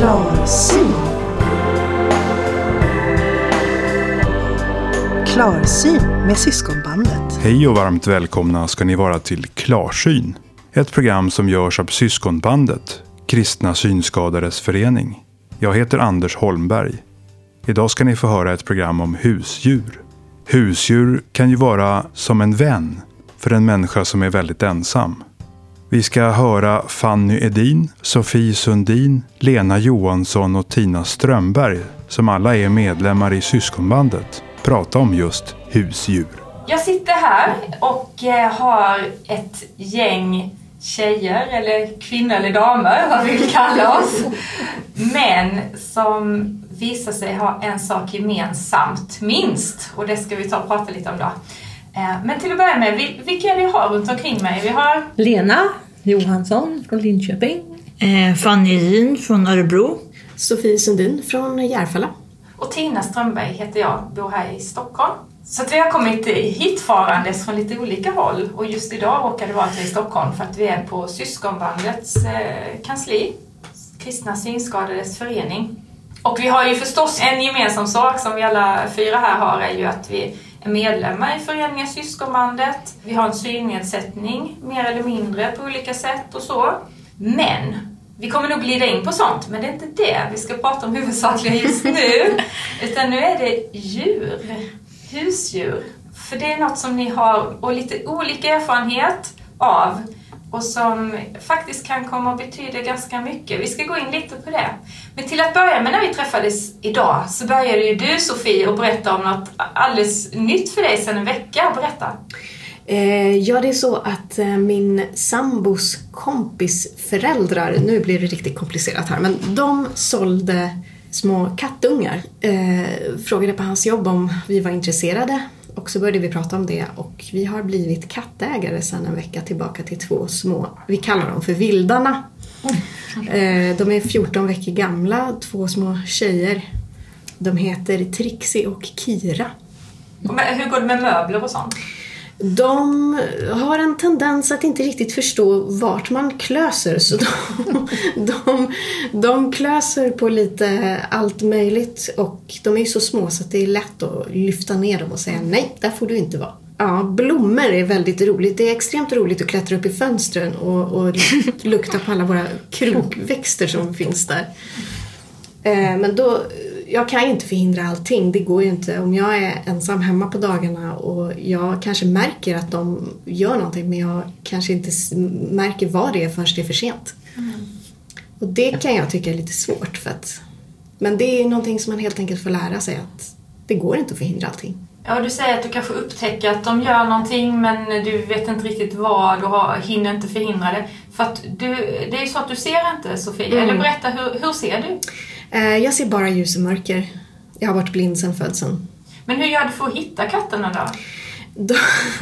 Klarsyn. Klarsyn med Syskonbandet. Hej och varmt välkomna ska ni vara till Klarsyn. Ett program som görs av Syskonbandet, Kristna synskadades förening. Jag heter Anders Holmberg. Idag ska ni få höra ett program om husdjur. Husdjur kan ju vara som en vän för en människa som är väldigt ensam. Vi ska höra Fanny Edin, Sofie Sundin, Lena Johansson och Tina Strömberg, som alla är medlemmar i Syskonbandet, prata om just husdjur. Jag sitter här och har ett gäng tjejer, eller kvinnor eller damer, vad vi vill kalla oss, men som visar sig ha en sak gemensamt, minst, och det ska vi ta och prata lite om då. Men till att börja med, vilka är det jag har runt omkring mig? Vi har Lena Johansson från Linköping, Fanny Edin från Örebro, Sofie Sundin från Järfälla. och Tina Strömberg heter jag, bor här i Stockholm. Så att vi har kommit hitfarandes från lite olika håll, och just idag råkar det vara att vi är i Stockholm för att vi är på Syskonbandets kansli, Kristna synskadades förening. Och vi har ju förstås en gemensam sak som vi alla fyra här har, är ju att vi är medlemmar i föreningen Syskonbandet. Vi har en synnedsättning, mer eller mindre på olika sätt och så. Men vi kommer nog glida in på sånt, men det är inte det vi ska prata om huvudsakligen just nu. Utan nu är det djur, husdjur. För det är något som ni har och lite olika erfarenhet av, och som faktiskt kan komma att betyda ganska mycket. Vi ska gå in lite på det. Men till att börja med, när vi träffades idag, så började ju du, Sofie, att berätta om något alldeles nytt för dig sedan en vecka. Berätta. Ja, det är så att min sambos kompisföräldrar, nu blir det riktigt komplicerat här, men de sålde små kattungar. Frågade på hans jobb om vi var intresserade, och så började vi prata om det, och vi har blivit kattägare sedan en vecka tillbaka till 2 små, vi kallar dem för vildarna. De är 14 veckor gamla, 2 små tjejer. De heter Trixie och Kira. Men hur går det med möbler och sånt? De har en tendens att inte riktigt förstå vart man klöser, så de klöser på lite allt möjligt, och de är ju så små så att det är lätt att lyfta ner dem och säga nej, där får du inte vara. Ja, blommor är väldigt roligt. Det är extremt roligt att klättra upp i fönstren och lukta på alla våra krokväxter som finns där. Men då, jag kan ju inte förhindra allting. Det går ju inte. Om jag är ensam hemma på dagarna och jag kanske märker att de gör någonting, men jag kanske inte märker vad det är förrän det är för sent. Och det kan jag tycka är lite svårt. Men det är någonting som man helt enkelt får lära sig, att det går inte att förhindra allting. Ja, du säger att du kanske upptäcker att de gör någonting, men du vet inte riktigt vad, du hinner inte förhindra det. För att det är ju så att du ser inte, Sofie. Eller berätta, hur ser du? Jag ser bara ljus och mörker. Jag har varit blind sedan födseln. Men hur gör du för att hitta katterna då?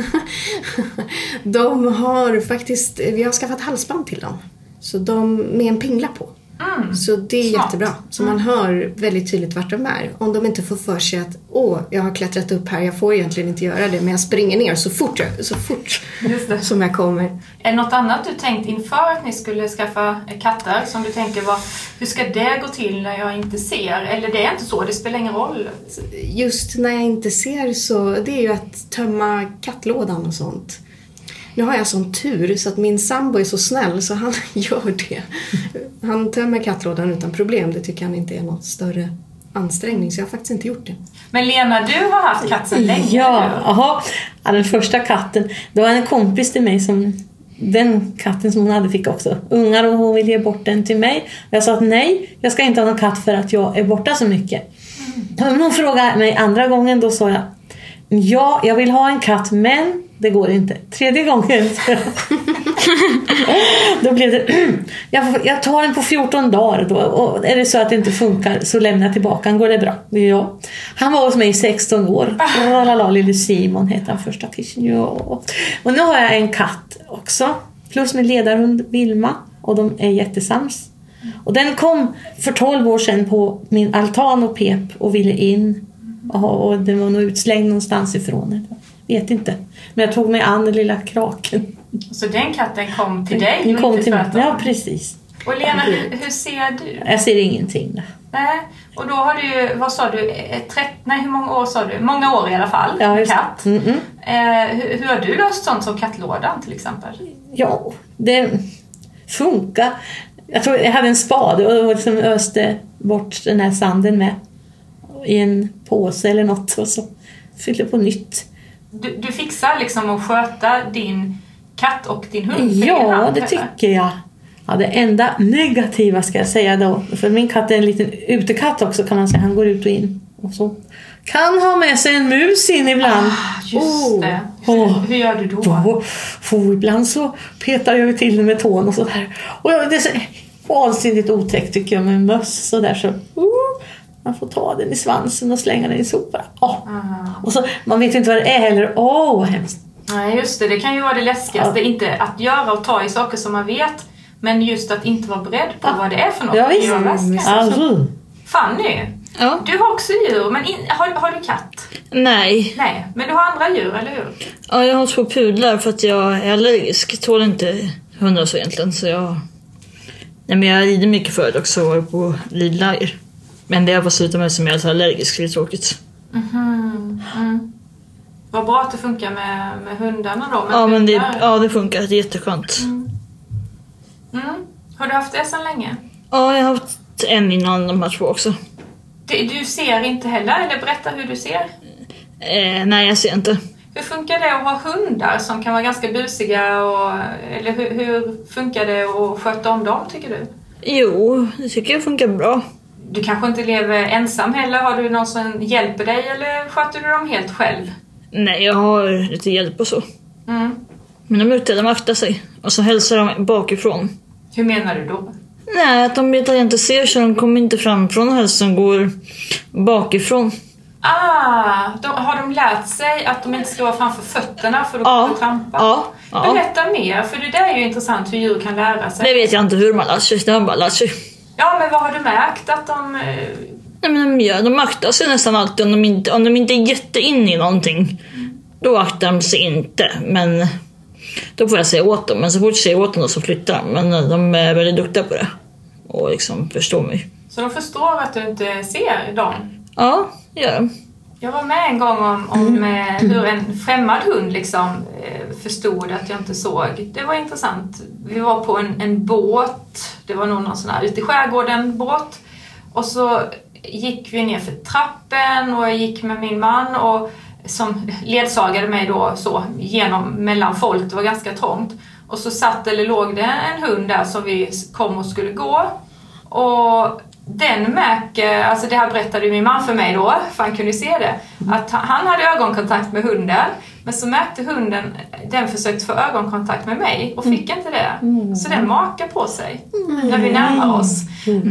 De har faktiskt, vi har skaffat halsband till dem. Så med en pingla på. Så det är smart. Jättebra. Så man hör väldigt tydligt vart de är. Om de inte får för sig att jag har klättrat upp här, jag får egentligen inte göra det, men jag springer ner så fort som jag kommer. Är det något annat du tänkt inför att ni skulle skaffa katter som du tänker hur ska det gå till när jag inte ser? Eller det är inte så, det spelar ingen roll? Just när jag inte ser, så det är ju att tömma kattlådan och sånt. Nu har jag sån tur så att min sambo är så snäll så han gör det. Han tömmer kattlådan utan problem. Det tycker han inte är något större ansträngning, så jag har faktiskt inte gjort det. Men Lena, du har haft katt sedan länge. Ja, den första katten. Det var en kompis till mig som den katten som hon hade fick också ungar, och hon ville ge bort den till mig. Jag sa att nej, jag ska inte ha någon katt för att jag är borta så mycket. Men hon frågade mig andra gången, då sa jag vill ha en katt, men det går inte. 3:e gången då blev det jag tar den på 14 dagar då, och är det så att det inte funkar så lämnar jag tillbaka den. Går det bra? Ja. Han var hos mig i 16 år. Lille Simon heter han, första fischen. Ja. Och nu har jag en katt också, plus min ledarhund Vilma, och de är jättesams. Och den kom för 12 år sedan på min altan och pep och ville in, och den var nog utslängd någonstans ifrån. Vet inte. Men jag tog mig an den lilla kraken. Så den katten kom till dig? Den kom till mig, ja precis. Och Lena, hur ser du? Jag ser ingenting där. Nej, och då har du ju, vad sa du, hur många år sa du? Många år i alla fall, med katt. Hur har du löst sånt som kattlådan till exempel? Ja, det funkar. Jag tror jag hade en spade och liksom öste bort den här sanden med i en påse eller något och så fyllde på nytt. Du fixar liksom att sköta din katt och din hund? Ja, det tycker jag. Ja, det enda negativa ska jag säga då. För min katt är en liten utekatt också kan man säga. Han går ut och in. Och så kan ha med sig en mus in ibland. Just det. Hur gör du då? Ibland så petar jag till den med tån och sådär. Och det är så vansinnigt otäckt tycker jag med en möss. Så där så... Man får ta den i svansen och slänga den i soporna. Och så, man vet inte vad det är heller. Vad hemskt. Nej, just det. Det kan ju vara det läskigaste. Inte att göra och ta i saker som man vet. Men just att inte vara beredd på vad det är för något. Ja, visst. Fanny, du har också djur. Men har du katt? Nej. Nej, men du har andra djur, eller hur? Ja, jag har 2 pudlar för att jag är allergisk. Jag tål inte hundar så egentligen. Så jag... Nej, men jag rider mycket förut också. Var på ridläger. Men det jag får sluta med som jag är allergisk. Det är tråkigt. Vad bra att det funkar med hundarna då. Det funkar. Det är jätteskönt. Har du haft det sedan länge? Ja, jag har haft en innan de här 2 också. Du ser inte heller? Eller berätta hur du ser? Nej, jag ser inte. Hur funkar det att ha hundar som kan vara ganska busiga? Eller hur funkar det att sköta om dem, tycker du? Jo, det tycker jag funkar bra. Du kanske inte lever ensam heller? Har du någon som hjälper dig eller sköter du dem helt själv? Nej, jag har lite hjälp och så. Men de är ute, de aktar sig. Och så hälsar de bakifrån. Hur menar du då? Nej, att de vet att jag inte ser så de kommer inte framifrån och hälsan går bakifrån. Har de lärt sig att de inte ska vara framför fötterna för att kunna trampa? Ja. Berätta mer, för det där är ju intressant hur djur kan lära sig. Det vet jag inte hur de har lärt sig, de har bara lärt sig. Ja, men vad har du märkt att de... Nej, men de aktar sig nästan alltid om de inte är jättein i någonting. Då aktar de sig inte, men då får jag säga åt dem. Men så fort jag säger åt dem så flyttar de. Men de är väldigt duktiga på det och liksom förstår mig. Så de förstår att du inte ser dem? Ja, det gör de. Jag var med en gång om hur en främmad hund liksom förstod att jag inte såg. Det var intressant. Vi var på en båt. Det var nog någon sån här ute i skärgården båt. Och så gick vi ner för trappen och jag gick med min man och som ledsagade mig då så mellan folk. Det var ganska trångt. Och så låg det en hund där som vi kom och skulle gå. Och den märker, alltså det här berättade min man för mig då, för han kunde se det, att han hade ögonkontakt med hunden, men så märkte hunden, den försökte få ögonkontakt med mig och fick inte det. Så den makar på sig när vi närmar oss.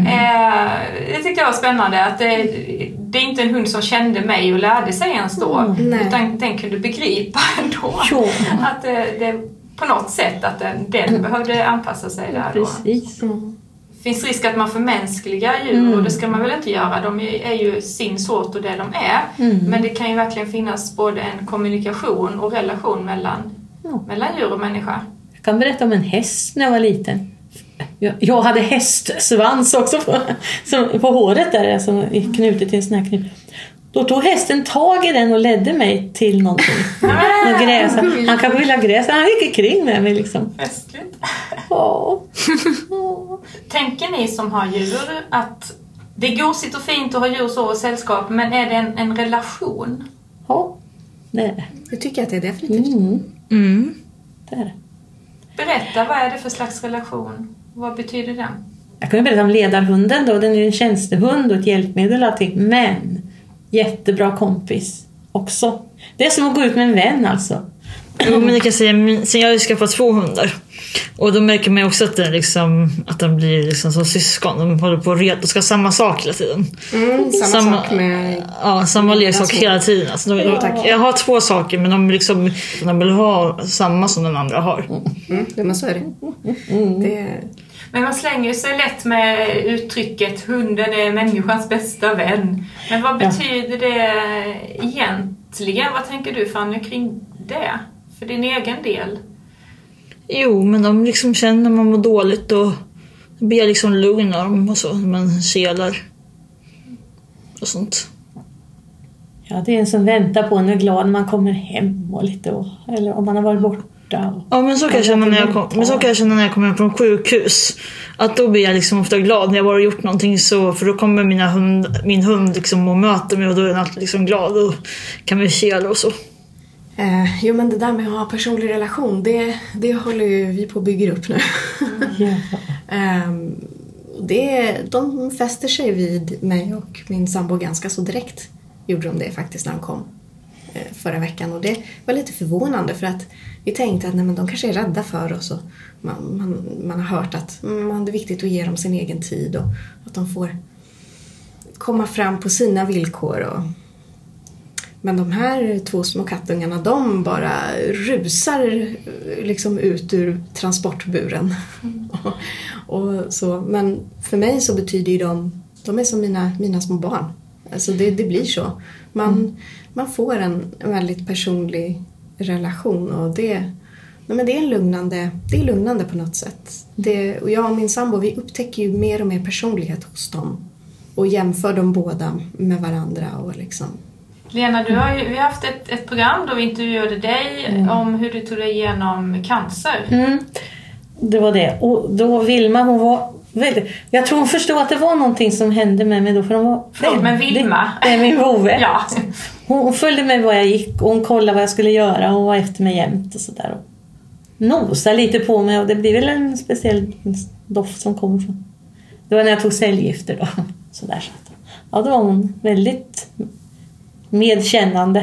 Det tyckte jag var spännande, att det är inte en hund som kände mig och lärde sig ens då, utan den kunde begripa ändå att det på något sätt att den behövde anpassa sig där då. Precis. Finns risk att man förmänskligar djur och det ska man väl inte göra. De är ju sin sort och det de är. Men det kan ju verkligen finnas både en kommunikation och relation mellan djur och människa. Jag kan berätta om en häst när jag var liten. Jag hade hästsvans också på håret där, alltså knutet till en sån här knut. Då tog hästen tag i den och ledde mig till någonting. Gräs. Han kanske ville ha gräs. Han gick kring med mig liksom. Festligt. Tänker ni som har djur att det är gosigt och fint att ha djur så och sällskap, men är det en relation? Ja, det är det. Jag tycker att det är definitivt. Det är det. Berätta, vad är det för slags relation? Vad betyder den? Jag kan ju berätta om ledarhunden då. Den är ju en tjänstehund och ett hjälpmedel och allting. Men jättebra kompis också. Det är som att gå ut med en vän alltså. Jo, men jag kan säga, sen jag har ju skaffat 2 hundar. Och då märker man också att de blir liksom som syskon. De håller på att reta och ska samma sak hela tiden. Samma sak med... Ja, samma leksak hela tiden. Alltså, jag har 2 saker, men de vill ha samma som den andra har. Men så är det. Men man slänger sig lätt med uttrycket hunden är människans bästa vän. Men vad betyder det egentligen? Vad tänker du, Fanny, kring det? För din egen del? Jo, men de liksom känner när man mår dåligt och Då blir jag liksom lugn av dem och så. Man selar och sånt. Ja, det är en som väntar på en och är glad när man kommer hem och lite. Eller om man har varit borta. Ja, men så kan jag känna när jag kommer hem från sjukhus. Att då blir jag liksom ofta glad när jag bara gjort någonting så. För då kommer min hund liksom och möter mig och då är den alltid liksom glad och kan vi kela och så. Jo, men det där med att ha personlig relation, det håller ju vi på att bygga upp nu. De fäster sig vid mig och min sambo ganska så direkt. Gjorde de det faktiskt när de kom förra veckan. Och det var lite förvånande för att vi tänkte att nej, men de kanske är rädda för oss. Och man har hört att det är viktigt att ge dem sin egen tid och att de får komma fram på sina villkor. Men de här 2 små kattungarna, de bara rusar liksom ut ur transportburen. och så. Men för mig så betyder ju de är som mina små barn. Alltså det blir så. Man får en väldigt personlig relation och det är lugnande på något sätt. Och jag och min sambo, vi upptäcker ju mer och mer personlighet hos dem och jämför dem båda med varandra och liksom. Lena, vi har haft ett program då vi intervjuade dig om hur du tog dig igenom cancer. Det var det. Och då Vilma, hon var väldigt... Jag tror hon förstod att det var någonting som hände med mig då. För hon var förlåt, men Vilma. Det är min vovve. Ja. Hon följde med var jag gick och hon kollade vad jag skulle göra. Hon var efter mig jämt och sådär. Och nosade lite på mig och det blir väl en speciell doft som kommer från... Det var när jag tog cellgifter då. Sådär så att, ja, då var hon väldigt medkännande.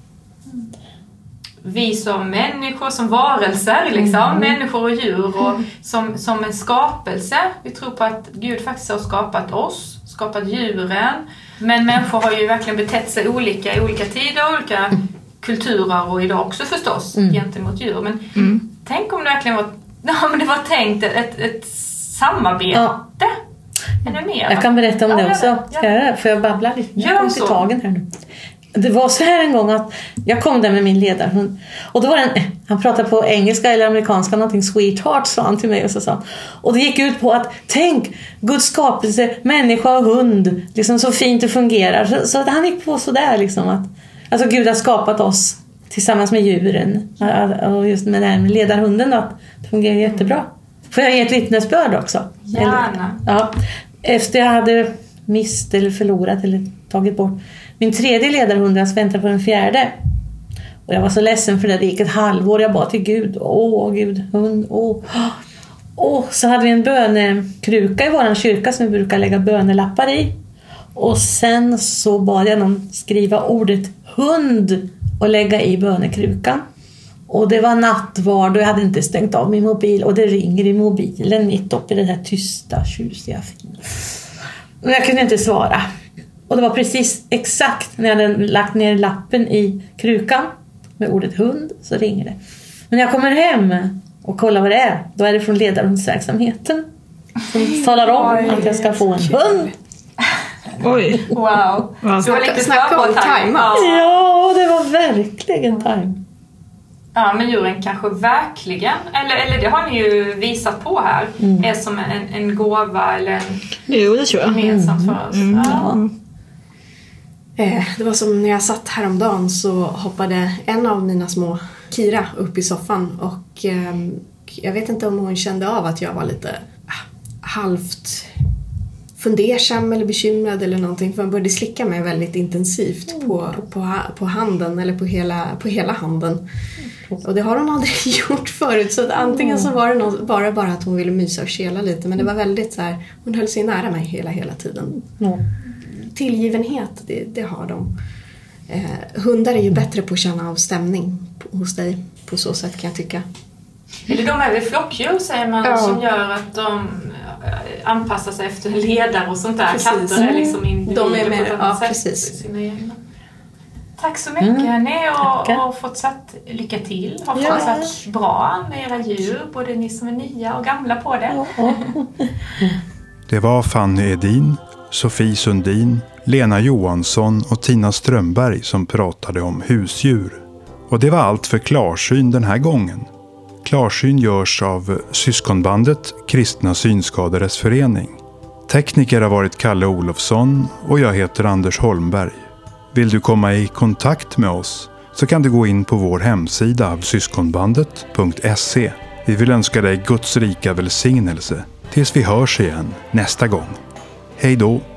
Vi som människor, som varelser liksom, människor och djur och som en skapelse. Vi tror på att Gud faktiskt har skapat oss, skapat djuren. Men människor har ju verkligen betett sig olika i olika tider, olika kulturer och idag också förstås gentemot djur. Men tänk om det verkligen var tänkt ett samarbete. Ja. Är det mer? Jag kan berätta om det också. Får jag babbla lite? Jag kom till tagen här nu. Det var så här en gång att jag kom där med min ledarhund. Och då var han pratade på engelska eller amerikanska, någonting sweetheart sa han till mig och så sa. Och det gick ut på att tänk, Guds skapelse, människa och hund, liksom så fint det fungerar. Så han gick på så där liksom att alltså Gud har skapat oss tillsammans med djuren. Och just med den här ledarhunden då, att det fungerar jättebra. Får jag ge ett vittnesbörd också? Gärna. Ja. Efter jag hade mist eller förlorat eller tagit bort min 3:e ledarhund, jag väntade på den 4:e. Och jag var så ledsen för det gick ett halvår. Jag bad till Gud. Gud, hund, så hade vi en bönekruka i våran kyrka som vi brukar lägga bönelappar i. Och sen så bad jag någon skriva ordet hund och lägga i bönekrukan. Och det var nattvard och jag hade inte stängt av min mobil. Och det ringer i mobilen mitt uppe i det här tysta, tjusiga fina. Och jag kunde inte svara. Och det var precis exakt när jag hade lagt ner lappen i krukan med ordet hund så ringer det. Men när jag kommer hem och kollar vad det är, då är det från ledarhundsverksamheten som talar om att jag ska få en hund. Oj. Wow. Så var lite snacka om time. Ja, det var verkligen time. Ja, men djuren kanske verkligen, eller det har ni ju visat på här, är som en gåva eller jo, det tror jag. Gemensamt för oss. Ja. Det var som när jag satt häromdagen så hoppade en av mina små Kira upp i soffan och jag vet inte om hon kände av att jag var lite halvt fundersam eller bekymrad eller någonting, för hon började slicka mig väldigt intensivt på handen eller på hela handen. Och det har hon aldrig gjort förut, så att antingen så var det bara att hon ville mysa och kela lite, men det var väldigt så här, hon höll sig nära mig hela tiden. Tillgivenhet, det har de. Hundar är ju bättre på att känna av stämning hos dig på så sätt, kan jag tycka. Är det de här flockdjur säger man som gör att de anpassar sig efter ledare och sånt där? Precis. Katter är liksom individer de är med, på ett annat sätt. Precis. Sina egna. Tack så mycket hörni och fortsatt lycka till. Ha fortsatt bra med era djur, både ni som är nya och gamla på det. Det var Fanny Edin, Sofie Sundin, Lena Johansson och Tina Strömberg som pratade om husdjur. Och det var allt för Klarsyn den här gången. Klarsyn görs av syskonbandet Kristna Synskadades Förening. Tekniker har varit Kalle Olofsson och jag heter Anders Holmberg. Vill du komma i kontakt med oss så kan du gå in på vår hemsida av syskonbandet.se. Vi vill önska dig Guds rika välsignelse tills vi hörs igen nästa gång. Hej då!